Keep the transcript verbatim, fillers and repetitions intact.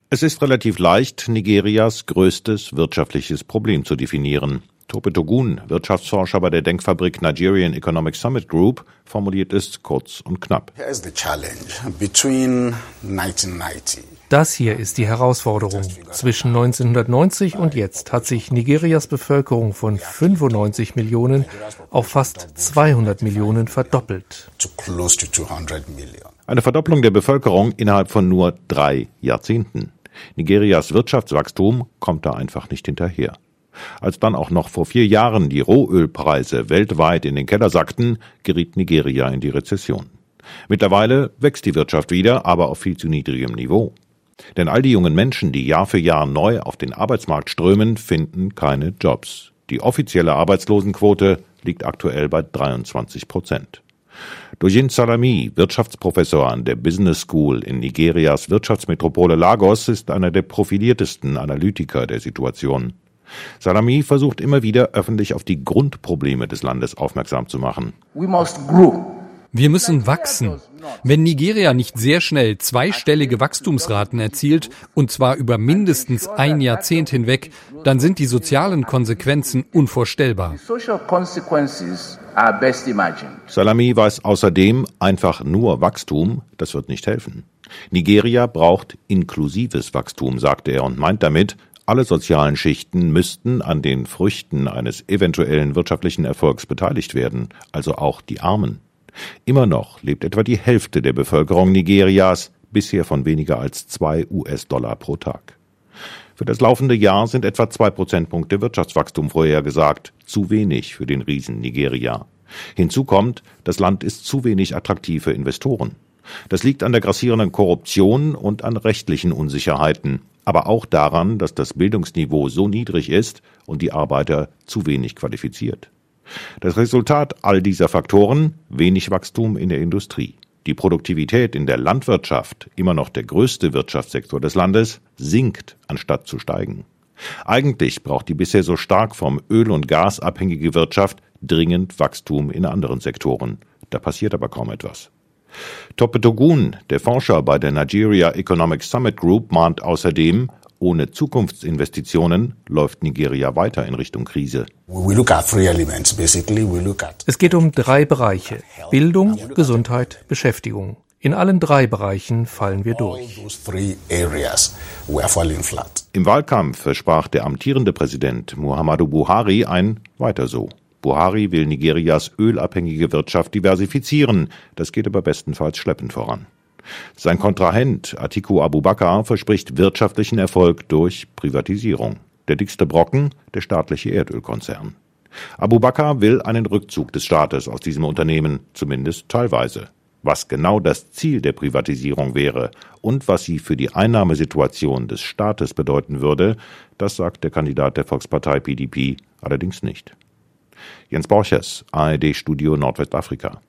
Es ist relativ leicht, Nigerias größtes wirtschaftliches Problem zu definieren. Tope Togun, Wirtschaftsforscher bei der Denkfabrik Nigerian Economic Summit Group, formuliert es kurz und knapp. Das hier ist die Herausforderung. Zwischen neunzehnhundertneunzig und jetzt hat sich Nigerias Bevölkerung von fünfundneunzig Millionen auf fast zweihundert Millionen verdoppelt. Eine Verdopplung der Bevölkerung innerhalb von nur drei Jahrzehnten. Nigerias Wirtschaftswachstum kommt da einfach nicht hinterher. Als dann auch noch vor vier Jahren die Rohölpreise weltweit in den Keller sackten, geriet Nigeria in die Rezession. Mittlerweile wächst die Wirtschaft wieder, aber auf viel zu niedrigem Niveau. Denn all die jungen Menschen, die Jahr für Jahr neu auf den Arbeitsmarkt strömen, finden keine Jobs. Die offizielle Arbeitslosenquote liegt aktuell bei dreiundzwanzig Prozent. Dojin Salami, Wirtschaftsprofessor an der Business School in Nigerias Wirtschaftsmetropole Lagos, ist einer der profiliertesten Analytiker der Situation. Salami versucht immer wieder öffentlich auf die Grundprobleme des Landes aufmerksam zu machen. Wir müssen wachsen. Wenn Nigeria nicht sehr schnell zweistellige Wachstumsraten erzielt, und zwar über mindestens ein Jahrzehnt hinweg, dann sind die sozialen Konsequenzen unvorstellbar. Salami weiß außerdem, einfach nur Wachstum, das wird nicht helfen. Nigeria braucht inklusives Wachstum, sagte er und meint damit, alle sozialen Schichten müssten an den Früchten eines eventuellen wirtschaftlichen Erfolgs beteiligt werden, also auch die Armen. Immer noch lebt etwa die Hälfte der Bevölkerung Nigerias bisher von weniger als zwei US-Dollar pro Tag. Für das laufende Jahr sind etwa zwei Prozentpunkte Wirtschaftswachstum vorhergesagt, zu wenig für den Riesen Nigeria. Hinzu kommt, das Land ist zu wenig attraktiv für Investoren. Das liegt an der grassierenden Korruption und an rechtlichen Unsicherheiten, aber auch daran, dass das Bildungsniveau so niedrig ist und die Arbeiter zu wenig qualifiziert. Das Resultat all dieser Faktoren: wenig Wachstum in der Industrie. Die Produktivität in der Landwirtschaft, immer noch der größte Wirtschaftssektor des Landes, sinkt, anstatt zu steigen. Eigentlich braucht die bisher so stark vom Öl und Gas abhängige Wirtschaft dringend Wachstum in anderen Sektoren. Da passiert aber kaum etwas. Tope Togun, der Forscher bei der Nigeria Economic Summit Group, mahnt außerdem, ohne Zukunftsinvestitionen läuft Nigeria weiter in Richtung Krise. Es geht um drei Bereiche: Bildung, Gesundheit, Beschäftigung. In allen drei Bereichen fallen wir durch. Im Wahlkampf versprach der amtierende Präsident Muhammadu Buhari ein Weiter so. Buhari will Nigerias ölabhängige Wirtschaft diversifizieren, das geht aber bestenfalls schleppend voran. Sein Kontrahent Atiku Abubakar verspricht wirtschaftlichen Erfolg durch Privatisierung. Der dickste Brocken, der staatliche Erdölkonzern. Abubakar will einen Rückzug des Staates aus diesem Unternehmen, zumindest teilweise. Was genau das Ziel der Privatisierung wäre und was sie für die Einnahmesituation des Staates bedeuten würde, das sagt der Kandidat der Volkspartei P D P allerdings nicht. Jens Borchers, A R D-Studio Nordwestafrika.